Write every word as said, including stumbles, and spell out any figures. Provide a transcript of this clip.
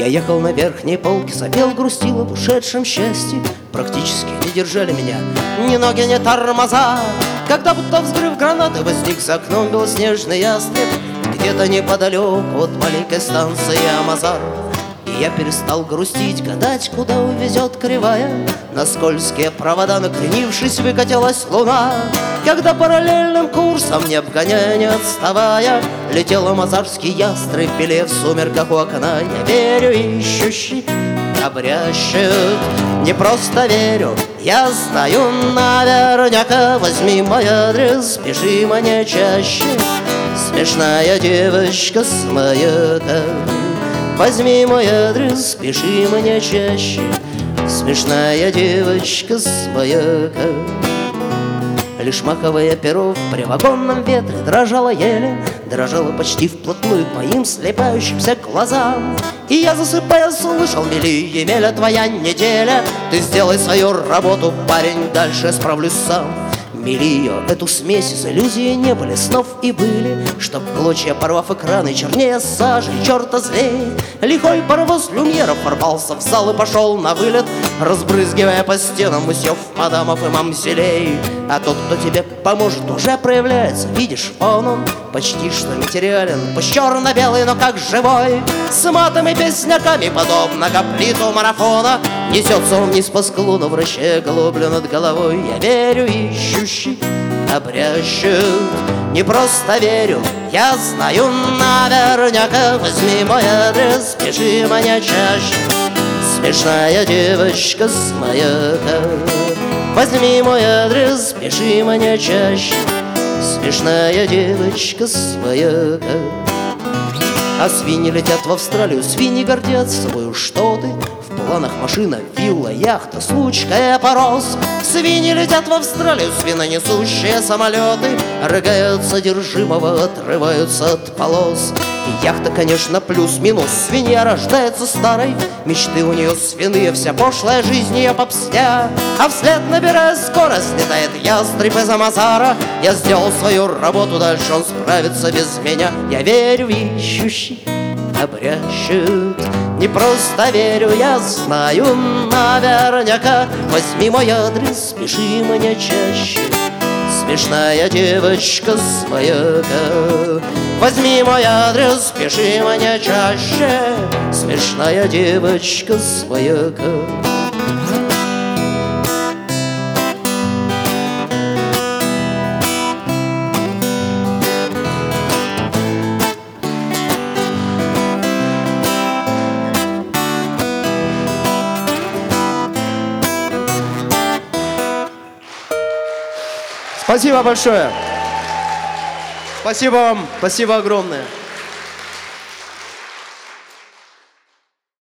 Я ехал на верхней полке, сопел, грустил об ушедшем счастье. Практически не держали меня ни ноги, ни тормоза. Когда будто взрыв гранаты возник за окном белоснежный ястреб где-то неподалеку от маленькой станции Амазар. И я перестал грустить, гадать, куда увезет кривая. На скользкие провода, накренившись, выкатилась луна. Когда параллельным курсом, не обгоняя, не отставая, летел амазарский ястреб, белее в сумерках у окна. Я верю, ищущий обрящет, не просто верю, я знаю наверняка. Возьми мой адрес, пиши мне чаще, смешная девочка с маяка. Возьми мой адрес, пиши мне чаще, смешная девочка с маяка. Лишь маковое перо в привагонном ветре дрожало еле, дрожало почти вплотную к моим слепающимся глазам. И я, засыпая, слышал: мели, Емеля, твоя неделя. Ты сделай свою работу, парень, дальше я справлюсь сам. Мели ее, эту смесь из иллюзий не были, снов и были, чтоб клочья, порвав экраны, чернее сажи, черта злей. Лихой паровоз Люмьеров ворвался в зал и пошел на вылет, разбрызгивая по стенам мусьев, мадамов и мамзелей. А тот, кто тебе поможет, уже проявляется, видишь, вон он, почти что материален, пусть черно-белый, но как живой. С матами, песняками, подобно гоплиту марафона, несется он вниз по склону, вращая голублю над головой. Я верю, ищущий обрящет, не просто верю, я знаю наверняка. Возьми мой адрес, пиши мне чаще, смешная девочка с маяка. Возьми мой адрес, пиши мне чаще, смешная девочка с маяка. А свиньи летят в Австралию, свиньи гордятся собою, что ты. В планах машина, вилла, яхта, случка и опорос. Свиньи летят в Австралию, свинонесущие самолеты рыгают содержимого, отрываются от полос. И яхта, конечно, плюс-минус, свинья рождается старой, мечты у нее свиные, вся пошлая жизнь ее попсня. А вслед, набирая скорость, летает ястреб из Амазара. Я сделал свою работу, дальше он справится без меня. Я верю, ищущий обрящет, не просто верю, я знаю наверняка. Возьми мой адрес, пиши мне чаще, смешная девочка с маяка. Возьми мой адрес, пиши мне чаще, смешная девочка с маяка. Спасибо большое. Спасибо вам. Спасибо огромное.